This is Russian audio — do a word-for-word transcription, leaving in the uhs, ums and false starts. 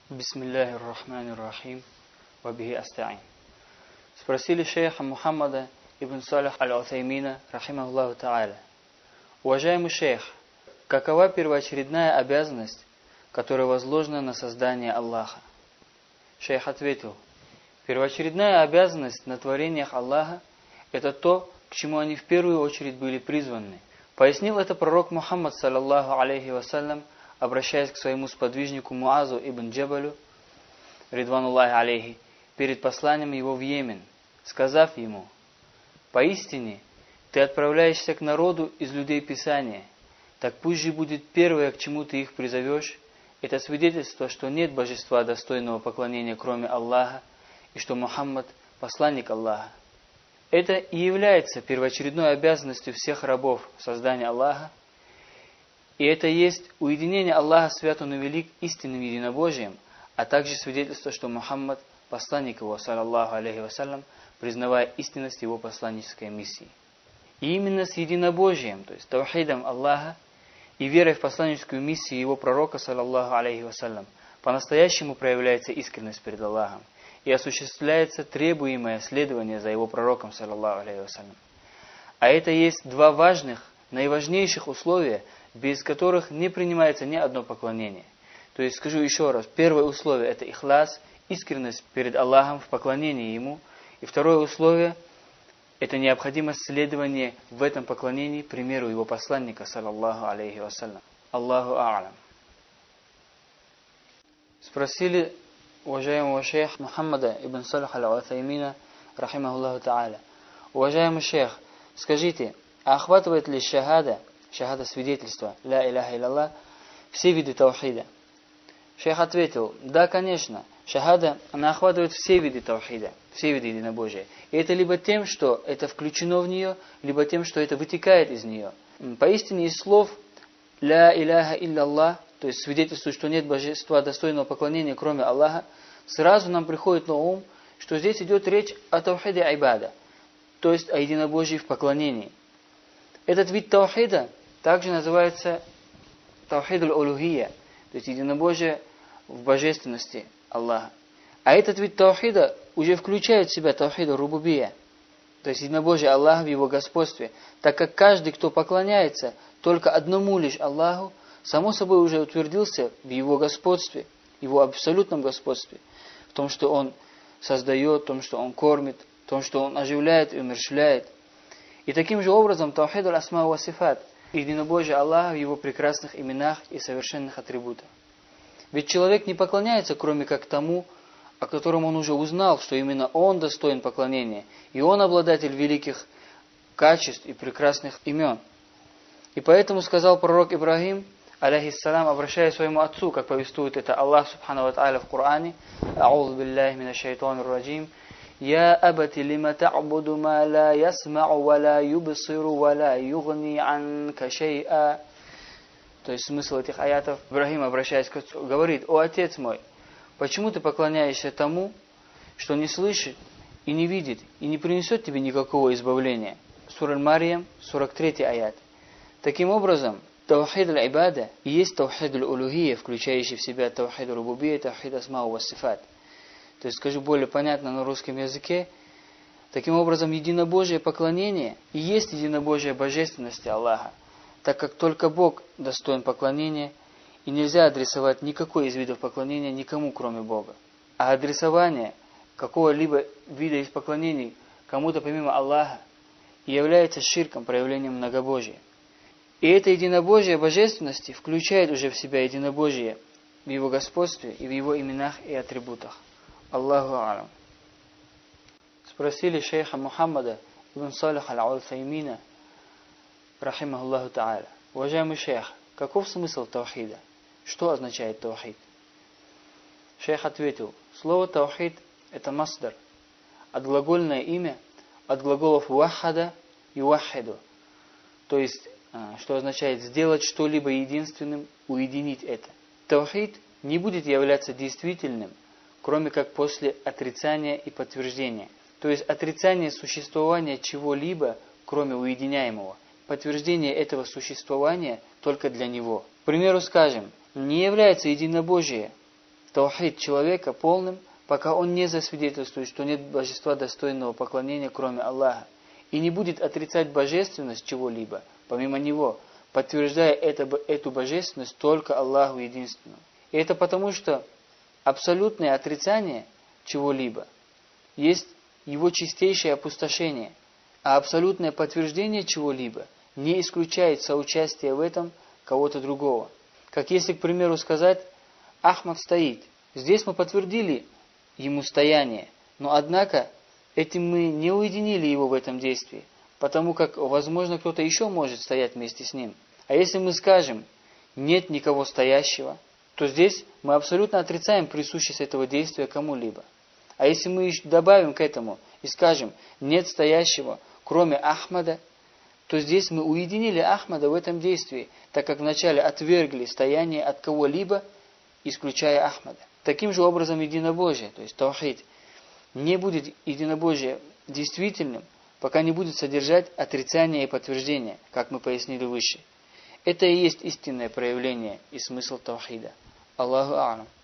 Бисмиллахи р-Рахмани р-Рахим, ва бихи аста'ин. Спросили шейха Мухаммада ибн Салих аль-Утаймина, рахимахуллаху та'аля: уважаемый шейх, какова первоочередная обязанность, которая возложена на создание Аллаха? Шейх ответил: первоочередная обязанность на творениях Аллаха – это то, к чему они в первую очередь были призваны. Пояснил это пророк Мухаммад, саллаллаху алейхи вассалям, обращаясь к своему сподвижнику Муазу ибн Джабалю, ридвануллахи алейхи, перед посланием его в Йемен, сказав ему: «Поистине, ты отправляешься к народу из людей Писания, так пусть же будет первое, к чему ты их призовешь, это свидетельство, что нет божества достойного поклонения, кроме Аллаха, и что Мухаммад – посланник Аллаха». Это и является первоочередной обязанностью всех рабов создания Аллаха, и это есть уединение Аллаха, свят Он и велик, истинным единобожием, а также свидетельство, что Мухаммад – посланник его, саллаллаху алейхи вассалям, признавая истинность его посланнической миссии. И именно с единобожием, то есть таухидом Аллаха и верой в посланническую миссию его пророка, саллаллаху алейхи вассалям, по-настоящему проявляется искренность перед Аллахом и осуществляется требуемое следование за его пророком, саллаллаху алейхи вассалям. А это есть два важных, наиважнейших условия, без которых не принимается ни одно поклонение. То есть, скажу еще раз, первое условие – это ихлас, искренность перед Аллахом в поклонении Ему. И второе условие – это необходимость следования в этом поклонении примеру Его посланника, саллаллаху алейхи вассалям. Аллаху а'алям. Спросили уважаемого шейха Мухаммада ибн Салих аль-Утаймина, рахимахуллаху та'аля: уважаемый шейх, скажите, а охватывает ли шахада, шахада свидетельства, ля иляха илlallah, все виды таухида? Шейх ответил: да, конечно, шахада, она охватывает все виды таухида, все виды единобожия. И это либо тем, что это включено в нее, либо тем, что это вытекает из нее. Поистине из слов ля иляха илlallah, то есть свидетельствует, что нет божества достойного поклонения, кроме Аллаха, сразу нам приходит на ум, что здесь идет речь о таухиде айбада, то есть о единобожии в поклонении. Этот вид таухида также называется таухид аль-улухия, то есть единобожие в божественности Аллаха. А этот вид таухида уже включает в себя таухид аль-рубубия, то есть единобожие Аллаха в Его господстве, так как каждый, кто поклоняется только одному лишь Аллаху, само собой уже утвердился в Его господстве, Его абсолютном господстве, в том, что Он создает, в том, что Он кормит, в том, что Он оживляет и умерщвляет. И таким же образом таухид аль-асма ва сифат, единобожие Аллаха в Его прекрасных именах и совершенных атрибутах. Ведь человек не поклоняется, кроме как тому, о котором он уже узнал, что именно он достоин поклонения, и он обладатель великих качеств и прекрасных имен. И поэтому сказал пророк Ибрагим, алейхиссалам, обращаясь к своему отцу, как повествует это Аллах субхану ва тааля в Коране: «А'узу биллахи минаш шайтанир раджим. Я абати лима та'буду ма ла ясма'у ва ла юбсиру ва ла югни анка шей'a». То есть смысл этих аятов, Ибрагим, обращаясь к отцу, говорит: «О отец мой, почему ты поклоняешься тому, что не слышит и не видит, и не принесет тебе никакого избавления?» Сура Аль-Марьям, сорок третий аят. Таким образом, таухид аль-ибада и есть таухид аль-улухия, включающий в себя таухид аль-рубубия, таухид асма ва сифат. То есть, скажу более понятно на русском языке, таким образом, единобожие поклонение и есть единобожие божественности Аллаха, так как только Бог достоин поклонения, и нельзя адресовать никакой из видов поклонения никому, кроме Бога. А адресование какого-либо вида из поклонений кому-то помимо Аллаха является ширком, проявлением многобожия. И это единобожие божественности включает уже в себя единобожие в Его господстве и в Его именах и атрибутах. Аллаху а'алям. Спросили шейха Мухаммада ибн Салих аль-Утаймина, рахимахуллаху та'аля: уважаемый шейх, каков смысл таухида? Что означает таухид? Шейх ответил: слово таухид – это масдар, отглагольное имя от глаголов вахада и вахиду, то есть, что означает сделать что-либо единственным, уединить это. Таухид не будет являться действительным, кроме как после отрицания и подтверждения. То есть отрицание существования чего-либо, кроме уединяемого. Подтверждение этого существования только для него. К примеру, скажем, не является единобожие таухид человека полным, пока он не засвидетельствует, что нет божества достойного поклонения, кроме Аллаха, и не будет отрицать божественность чего-либо, помимо Него, подтверждая это, эту божественность только Аллаху единственному. И это потому, что абсолютное отрицание чего-либо есть его чистейшее опустошение, а абсолютное подтверждение чего-либо не исключает соучастие в этом кого-то другого. Как если, к примеру, сказать «Ахмад стоит». Здесь мы подтвердили ему стояние, но однако этим мы не уединили его в этом действии, потому как, возможно, кто-то еще может стоять вместе с ним. А если мы скажем «нет никого стоящего», то здесь мы абсолютно отрицаем присущесть этого действия кому-либо. А если мы еще добавим к этому и скажем «нет стоящего, кроме Ахмада», то здесь мы уединили Ахмада в этом действии, так как вначале отвергли стояние от кого-либо, исключая Ахмада. Таким же образом единобожие, то есть таухид, не будет единобожие действительным, пока не будет содержать отрицание и подтверждение, как мы пояснили выше. Это и есть истинное проявление и смысл таухида. Аллаху а'лам.